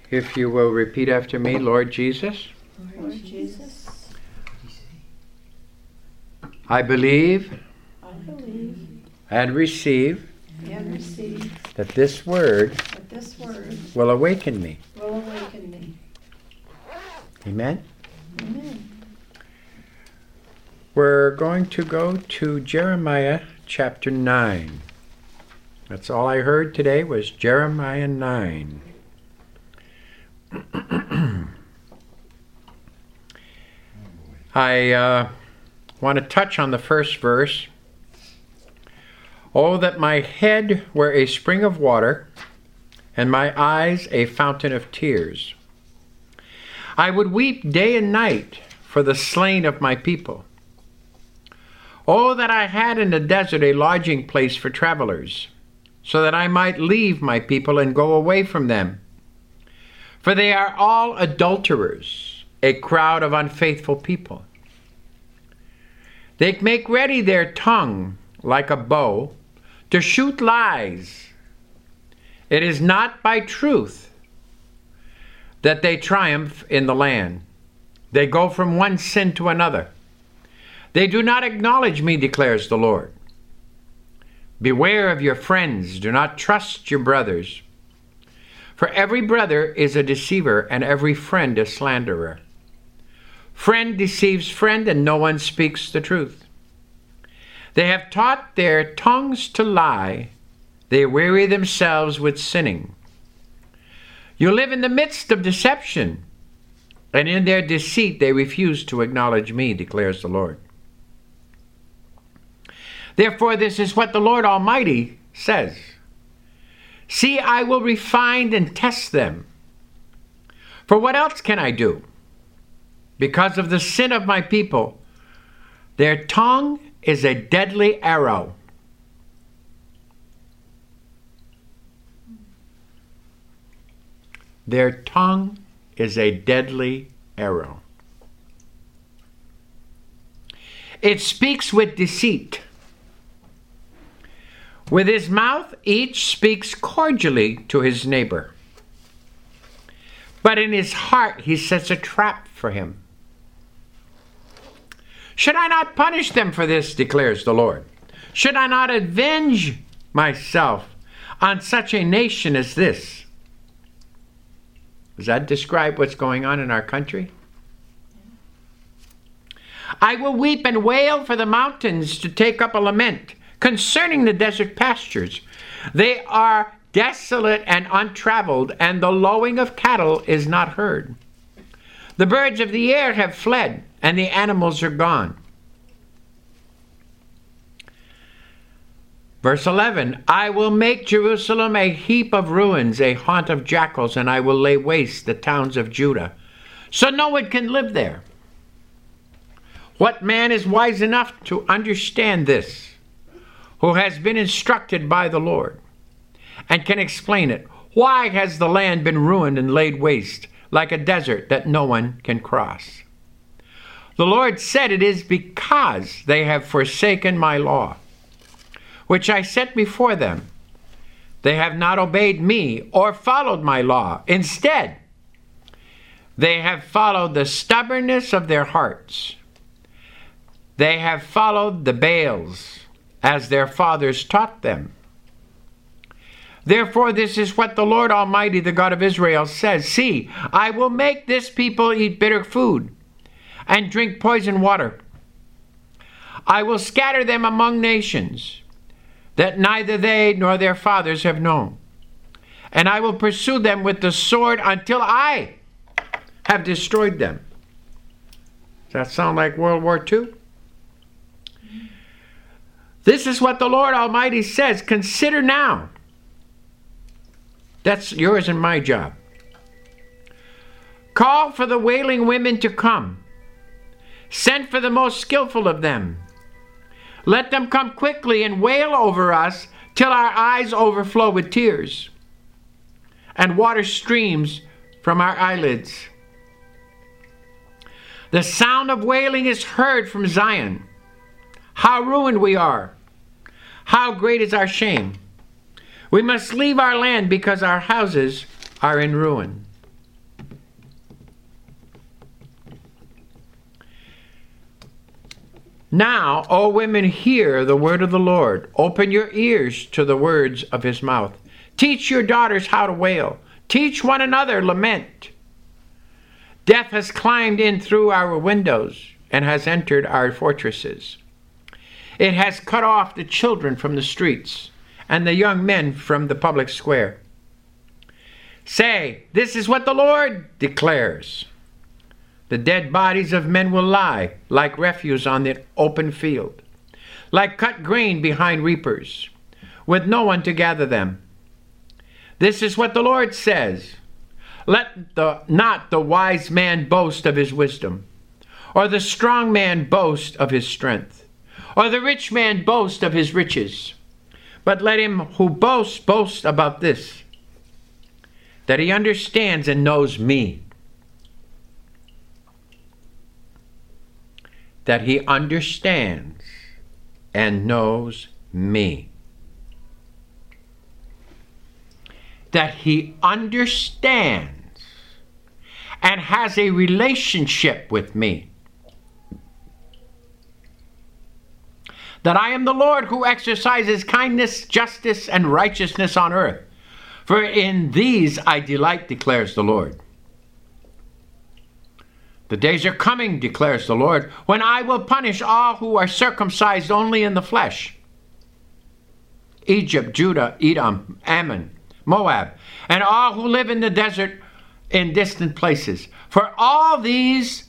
If you will repeat after me, Lord Jesus, Lord Jesus, I believe I believe and receive and receive that this word that this word will awaken me. will awaken me. Amen. Amen. We're going to go to Jeremiah chapter 9. That's all I heard today was Jeremiah 9. I want to touch on the first verse. Oh, that my head were a spring of water, and my eyes a fountain of tears. I would weep day and night for the slain of my people. Oh, that I had in the desert a lodging place for travelers, so that I might leave my people and go away from them. For they are all adulterers, a crowd of unfaithful people. They make ready their tongue like a bow to shoot lies. It is not by truth that they triumph in the land. They go from one sin to another. They do not acknowledge me, declares the Lord. Beware of your friends. Do not trust your brothers. For every brother is a deceiver, and every friend a slanderer. Friend deceives friend, and no one speaks the truth. They have taught their tongues to lie. They weary themselves with sinning. You live in the midst of deception, and in their deceit they refuse to acknowledge me, declares the Lord. Therefore, this is what the Lord Almighty says. See, I will refine and test them. For what else can I do? Because of the sin of my people, their tongue is a deadly arrow. Their tongue is a deadly arrow. It speaks with deceit. With his mouth, each speaks cordially to his neighbor. But in his heart, he sets a trap for him. Should I not punish them for this, declares the Lord? Should I not avenge myself on such a nation as this? Does that describe what's going on in our country? I will weep and wail for the mountains to take up a lament concerning the desert pastures. They are desolate and untraveled, and the lowing of cattle is not heard. The birds of the air have fled, and the animals are gone. Verse 11, I will make Jerusalem a heap of ruins, a haunt of jackals, and I will lay waste the towns of Judah, so no one can live there. What man is wise enough to understand this, who has been instructed by the Lord, and can explain it? Why has the land been ruined and laid waste, like a desert that no one can cross? The Lord said, it is because they have forsaken my law, which I set before them. They have not obeyed me or followed my law. Instead, they have followed the stubbornness of their hearts. They have followed the Baals, as their fathers taught them. Therefore, this is what the Lord Almighty, the God of Israel, says. See, I will make this people eat bitter food and drink poison water. I will scatter them among nations that neither they nor their fathers have known. And I will pursue them with the sword until I have destroyed them. Does that sound like World War II? This is what the Lord Almighty says. Consider now. That's yours and my job. Call for the wailing women to come. Send for the most skillful of them. Let them come quickly and wail over us till our eyes overflow with tears and water streams from our eyelids. The sound of wailing is heard from Zion. How ruined we are. How great is our shame. We must leave our land because our houses are in ruin. Now, O women, hear the word of the Lord. Open your ears to the words of his mouth. Teach your daughters how to wail. Teach one another lament. Death has climbed in through our windows and has entered our fortresses. It has cut off the children from the streets and the young men from the public square. Say, this is what the Lord declares. The dead bodies of men will lie like refuse on the open field, like cut grain behind reapers, with no one to gather them. This is what the Lord says. Let not the wise man boast of his wisdom, or the strong man boast of his strength, or the rich man boast of his riches. But let him who boasts boast about this, that he understands and knows me. That he understands and knows me. That he understands and has a relationship with me. That I am the Lord who exercises kindness, justice, and righteousness on earth. For in these I delight, declares the Lord. The days are coming, declares the Lord, when I will punish all who are circumcised only in the flesh. Egypt, Judah, Edom, Ammon, Moab, and all who live in the desert in distant places. For all these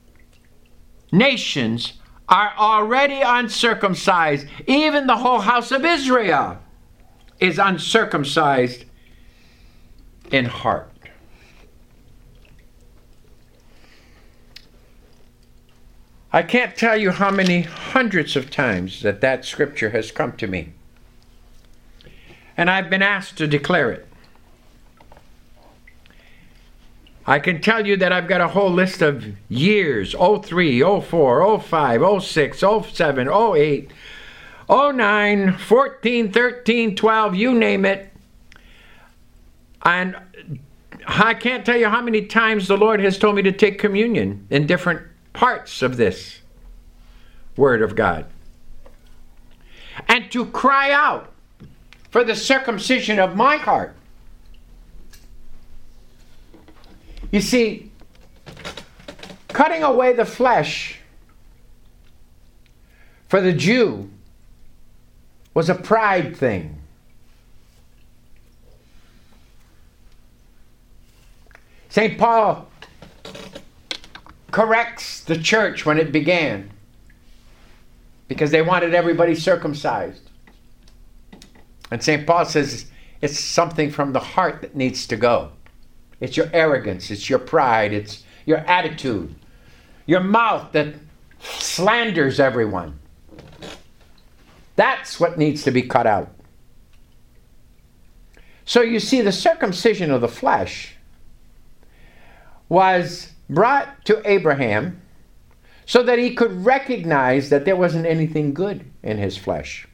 nations are already uncircumcised. Even the whole house of Israel is uncircumcised in heart. I can't tell you how many hundreds of times that scripture has come to me. And I've been asked to declare it. I can tell you that I've got a whole list of years, 03, 04, 05, 06, 07, 08, 09, 14, 13, 12, you name it. And I can't tell you how many times the Lord has told me to take communion in different parts of this Word of God. And to cry out for the circumcision of my heart. You see, cutting away the flesh for the Jew was a pride thing. St. Paul corrects the church when it began because they wanted everybody circumcised. And St. Paul says it's something from the heart that needs to go. It's your arrogance, it's your pride, it's your attitude, your mouth that slanders everyone. That's what needs to be cut out. So you see, the circumcision of the flesh was brought to Abraham so that he could recognize that there wasn't anything good in his flesh.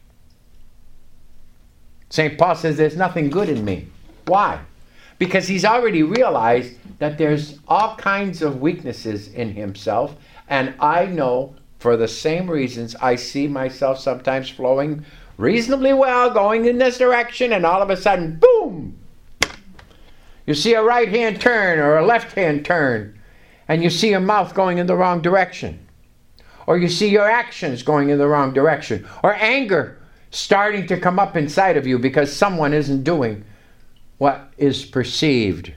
St. Paul says there's nothing good in me. Why? Because he's already realized that there's all kinds of weaknesses in himself, and I know for the same reasons I see myself sometimes flowing reasonably well, going in this direction, and all of a sudden, boom! You see a right-hand turn or a left-hand turn, and you see your mouth going in the wrong direction. Or you see your actions going in the wrong direction. Or anger starting to come up inside of you because someone isn't doing what is perceived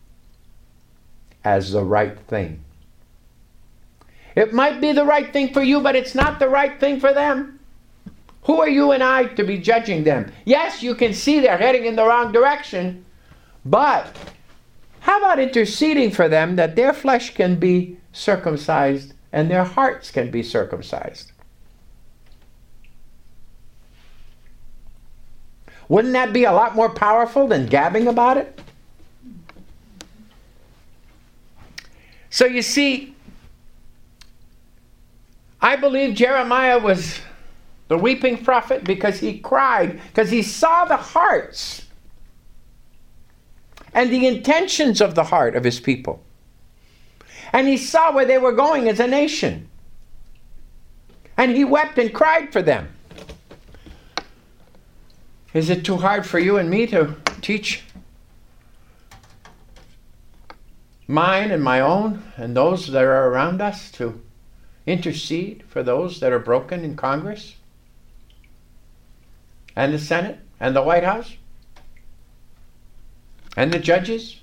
as the right thing. It might be the right thing for you, but it's not the right thing for them. Who are you and I to be judging them? Yes, you can see they're heading in the wrong direction, but how about interceding for them that their flesh can be circumcised and their hearts can be circumcised? Wouldn't that be a lot more powerful than gabbing about it? So you see, I believe Jeremiah was the weeping prophet because he cried, because he saw the hearts and the intentions of the heart of his people. And he saw where they were going as a nation. And he wept and cried for them. Is it too hard for you and me to teach mine and my own and those that are around us to intercede for those that are broken in Congress and the Senate and the White House and the judges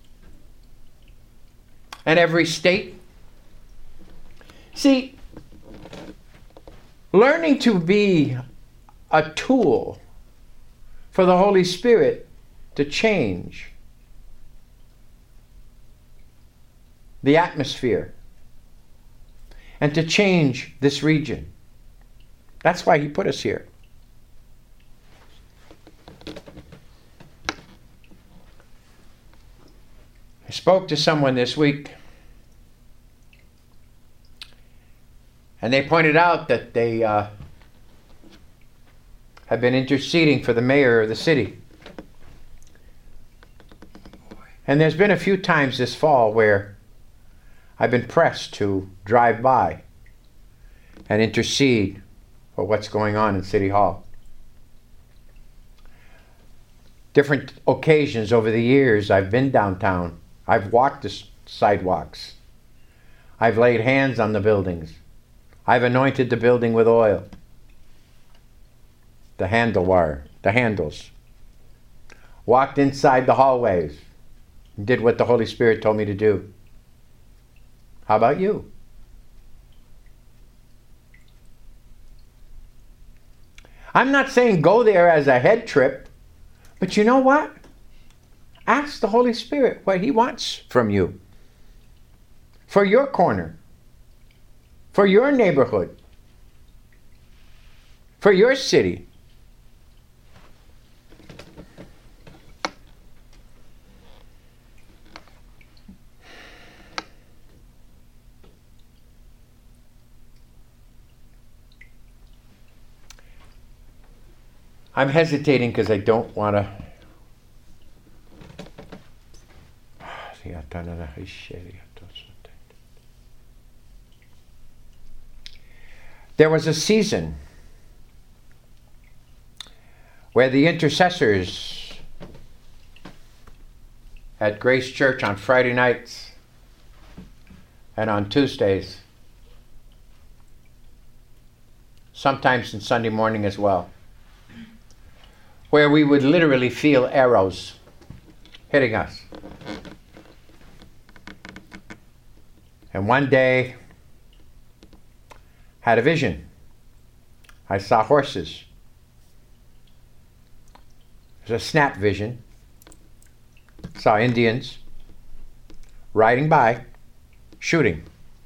and every state? See, learning to be a tool for the Holy Spirit to change the atmosphere and to change this region. That's why he put us here. I spoke to someone this week, and they pointed out that they have been interceding for the mayor of the city. And there's been a few times this fall where I've been pressed to drive by and intercede for what's going on in City Hall. Different occasions over the years, I've been downtown. I've walked the sidewalks. I've laid hands on the buildings. I've anointed the building with oil. The handles. Walked inside the hallways. Did what the Holy Spirit told me to do. How about you? I'm not saying go there as a head trip, but you know what? Ask the Holy Spirit what He wants from you. For your corner. For your neighborhood. For your city. I'm hesitating because I don't want to. There was a season where the intercessors at Grace Church on Friday nights and on Tuesdays, sometimes on Sunday morning as well, where we would literally feel arrows hitting us. And one day, had a vision. I saw horses. It was a snap vision. Saw Indians riding by, shooting.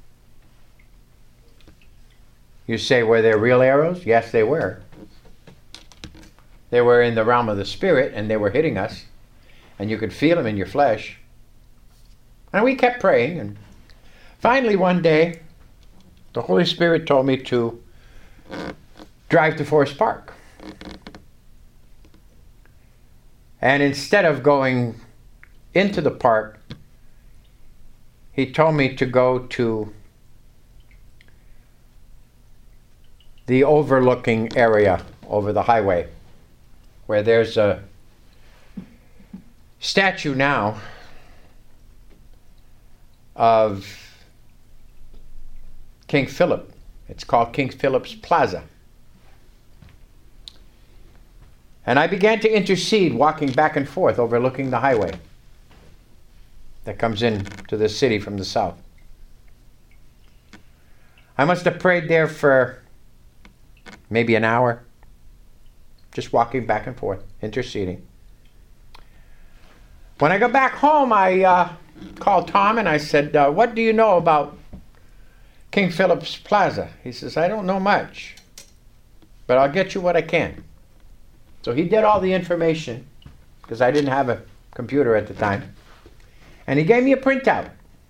You say, were there real arrows? Yes, they were. They were in the realm of the spirit, and they were hitting us, and you could feel them in your flesh. And we kept praying, and finally one day, the Holy Spirit told me to drive to Forest Park. And instead of going into the park, He told me to go to the overlooking area over the highway, where there's a statue now of King Philip. It's called King Philip's Plaza. And I began to intercede, walking back and forth, overlooking the highway that comes in to the city from the south. I must have prayed there for maybe an hour, just walking back and forth, interceding. When I got back home, I called Tom and I said, what do you know about King Philip's Plaza? He says, I don't know much, but I'll get you what I can. So he did all the information, because I didn't have a computer at the time, and he gave me a printout.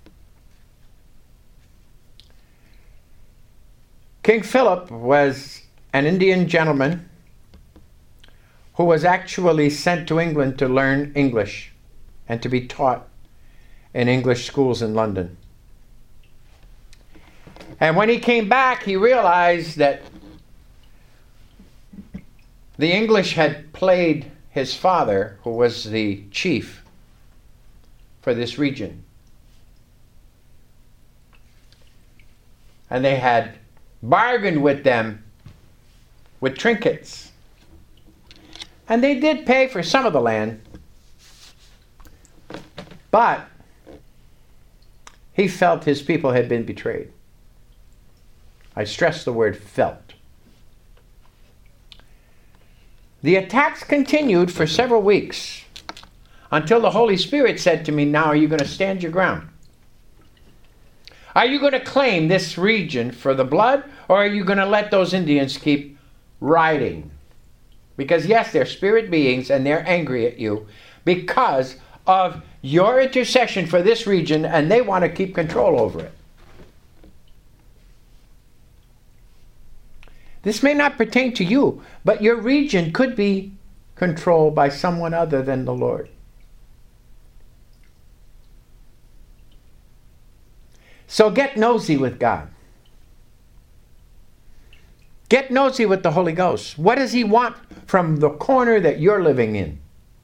King Philip was an Indian gentleman who was actually sent to England to learn English and to be taught in English schools in London. And when he came back, he realized that the English had played his father, who was the chief for this region. And they had bargained with them with trinkets. And they did pay for some of the land. But he felt his people had been betrayed. I stress the word felt. The attacks continued for several weeks until the Holy Spirit said to me, now are you going to stand your ground? Are you going to claim this region for the blood, or are you going to let those Indians keep riding? Because yes, they're spirit beings and they're angry at you because of your intercession for this region, and they want to keep control over it. This may not pertain to you, but your region could be controlled by someone other than the Lord. So get nosy with God. Get nosy with the Holy Ghost. What does he want from the corner that you're living in?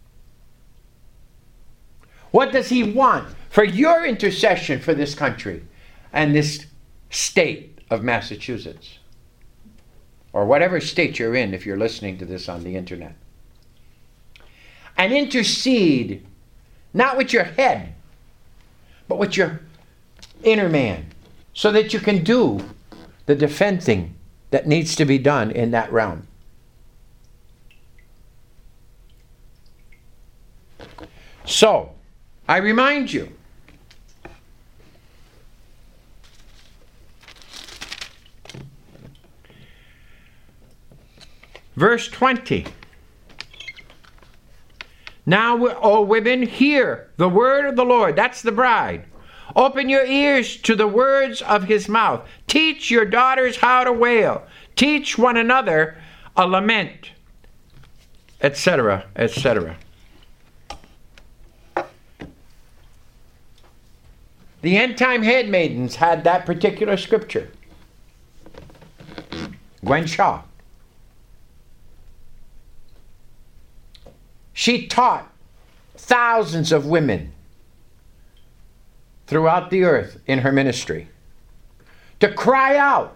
What does he want for your intercession for this country and this state of Massachusetts? Or whatever state you're in if you're listening to this on the internet. And intercede, not with your head, but with your inner man, so that you can do the defending that needs to be done in that realm. So, I remind you, verse 20. Now, O women, hear the word of the Lord. That's the bride. Open your ears to the words of his mouth. Teach your daughters how to wail. Teach one another a lament, etc., etc. The end-time handmaidens had that particular scripture. Gwen Shaw. She taught thousands of women throughout the earth in her ministry to cry out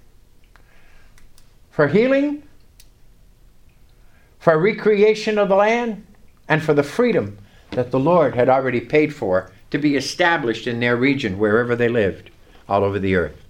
for healing, for recreation of the land, and for the freedom that the Lord had already paid for to be established in their region wherever they lived all over the earth.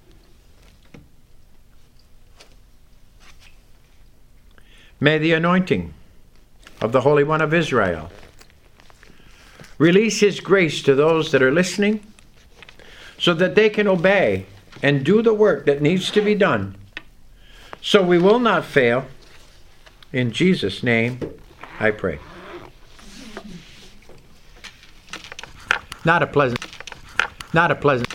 May the anointing of the Holy One of Israel release his grace to those that are listening so that they can obey and do the work that needs to be done, so we will not fail. In Jesus' name I pray. Not a pleasant